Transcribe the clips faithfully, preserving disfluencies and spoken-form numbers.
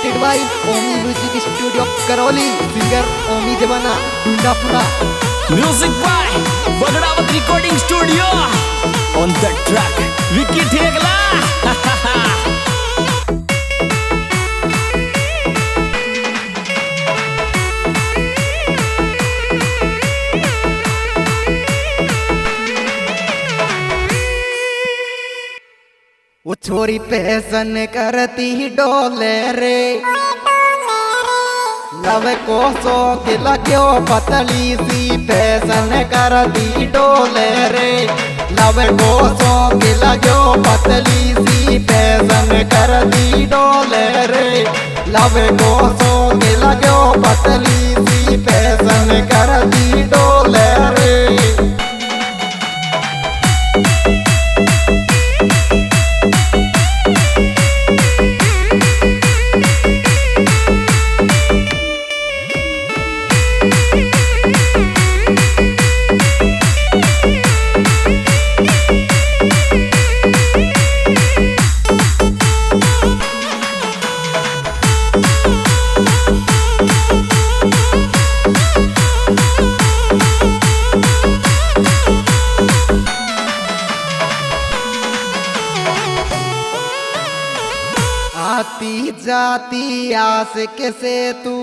presented by Omi Music Studio Karoli, singer Omi Devana, Dundapura. Music by Bagrawat Recording Studio. On the track, Vicky Thegla. वो छोरी पहसन करती डोले रे, love को सो के लग्यो पतली सी पहसन करती डोले रे, लव को सो के लग्यो पतली सी पहसन करती डोले रे, लव को सो के लग्यो पतली सी पहसन करती डोले रे। आती जाती आस कैसे तू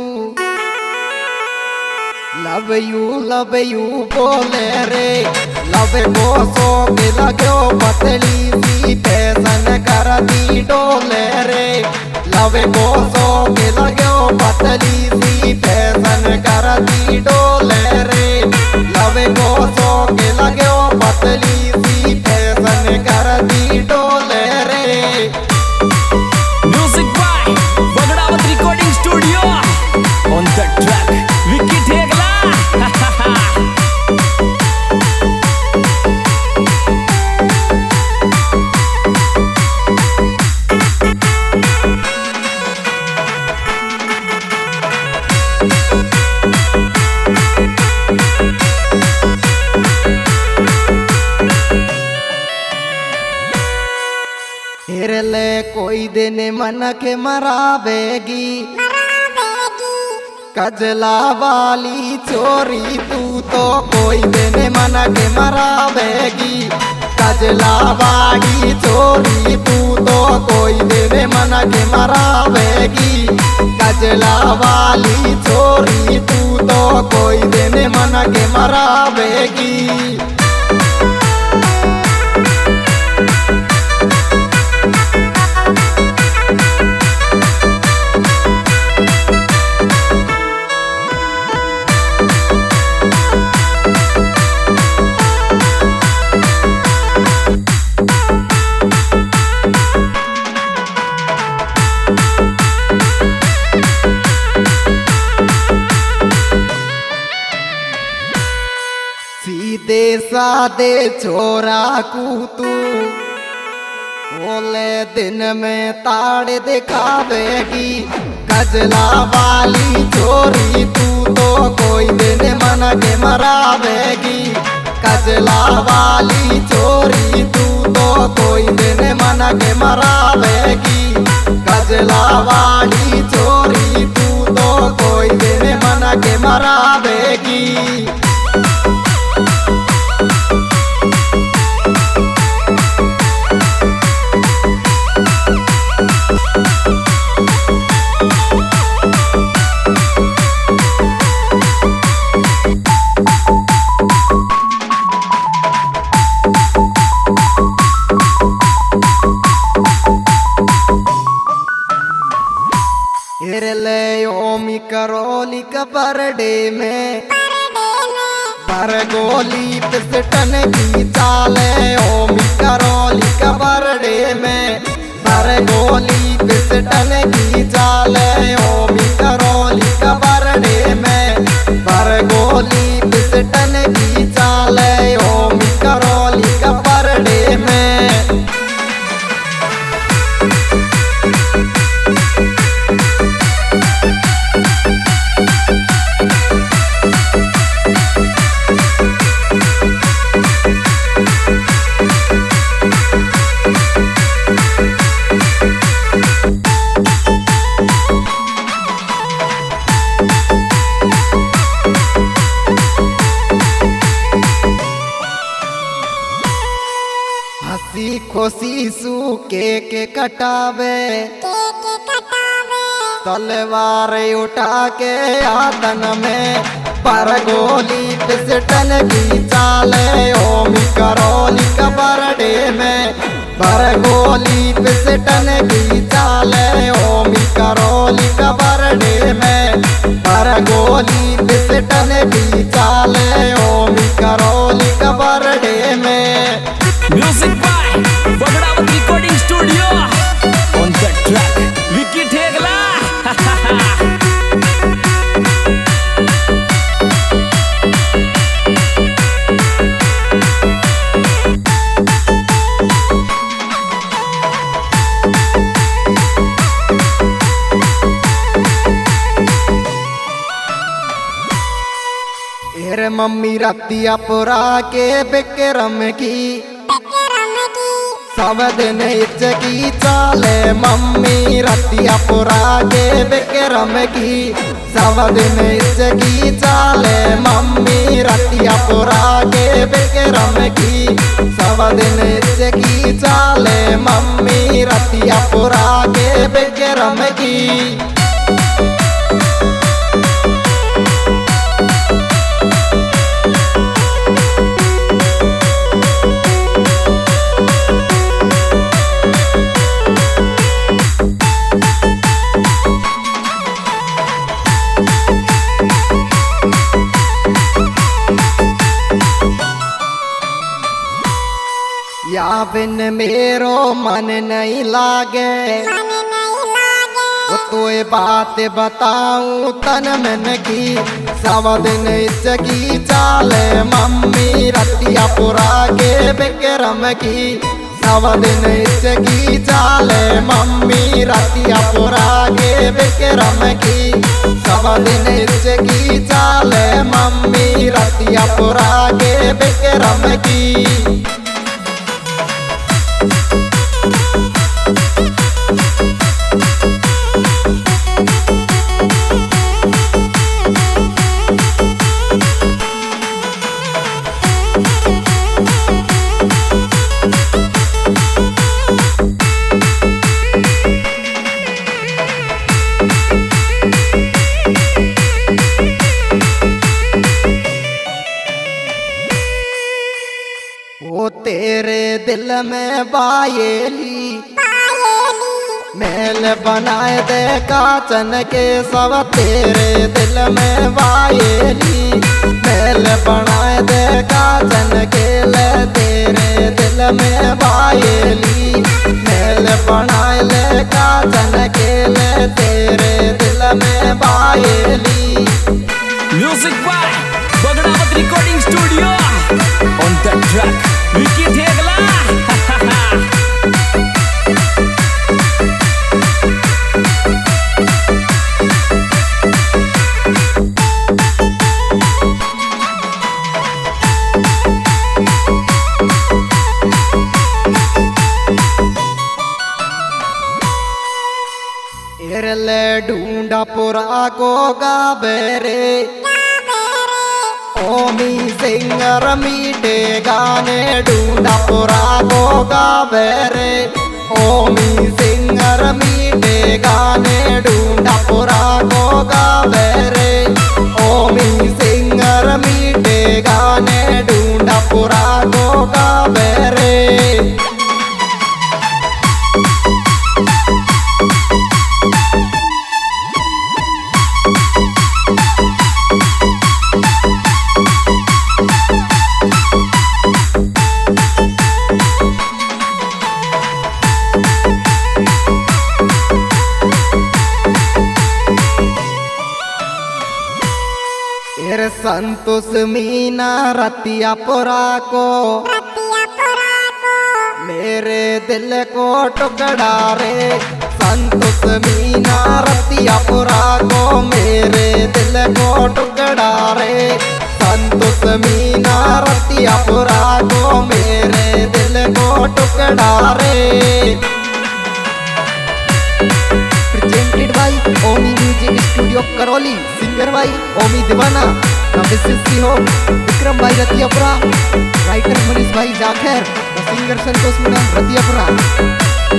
लव यू लव यू बोले रे, लव को सो के लग्यो पतली सी फैशन करती डोले रे, लव को सो के लग्यो पतली सी फैशन करती डोले रे, लव को सो के लग्यो पतली सी फैशन करती डोले रे। Recording Studio. On the track, Vicky Thegla. हिरले कोई दिन मन के मरावेगी, कजला वाली चोरी तू तो कोई दिन मन के मरावेगी, कजला वाली चोरी तू तो कोई दिन मन के मरावेगी, कजला वाली चोरी तू तो कोई दिन मन के मरावेगी। सीधे सादे छोरा को तू बोले दिन में ताड़ दिखावेगी, कजला वाली चोरी तू तो कोई दिन मन के मरावेगी, कजला वाली चोरी तू तो कोई दिन मन के मरावेगी, कजला वाली चोरी तू तो कोई दिन मन के मरावेगी। हिरले ओमी करोली का बरडे में बरगोली पिस्टन की चाले, ओमी करोली का बरडे में बरगोली पिस्टन की चाले, ओमी करोली का बरडे में बरगोली पिस्टन की चाले, ओमी करोली का बरडे में। के के कटावे तलवार उठा के आतन में पर गोली पिस्टन की चाले ओमी करोली कबरडे में पर गोली पिस्टन की चाले ओमी करोली कबरडे में पर गोली पिस्टन की चाले ओमी करोली कबरडे में। Music by Bagdawat recording studio on the track Vicky Thegla. एरे मम्मी रतिया पुरा के बिक्रम की सब दिन इचकी चाले मम्मी रतिया पुरा के बिक्रम की सब दिन इचकी चाले मम्मी रतिया पुरा के बिक्रम की सब दिन इचकी चाले मम्मी रतिया पुरा के बिक्रम की। या बिन मेरो मन नहीं लागे वो तो ये बात बताऊं तन मन की सब दिन इचकी चाले मम्मी रतिया पुरा के बिक्रम की सब दिन इचकी चाले मम्मी रतिया पुरा के बिक्रम की सब दिन इचकी चाले मम्मी रतिया पुरा के बिक्रम की। वो तेरे दिल में बायेली मेल बनाए दे काचन के सब तेरे दिल में बायेली मेल बनाए दे काचन के ले तेरे दिल में बायेली मेल बनाए ले काचन के ले तेरे दिल में बायेली। Music by Bagdawat recording studio on the track Vicky Thegla. एरले ढूंढा पुरा को गाबेरे ओमी सिंगर मीठे गाने ढूंढा पुरा को गाबेरे ओमी सिंगर मीठे गाने ढूंढा पुरा को गाबेरे ओमी सिंगर मीठे गाने ढूंढा पुरा को गाबेरे। तेरे संतोष मीना रतिया पुरा को मेरे दिल को टुकड़ा रे संतोष मीना रतिया पुरा को मेरे दिल को टुकड़ा रे संतोष मीना रतिया पुरा को मेरे दिल को टुकड़ा रे। Presented by Omi music studio Karauli singer by Omi Deewana हो विक्रम भाई रतियापुरा राइटर मनीष भाई जाखेर सिंगर संतोष मीना रतियापुरा।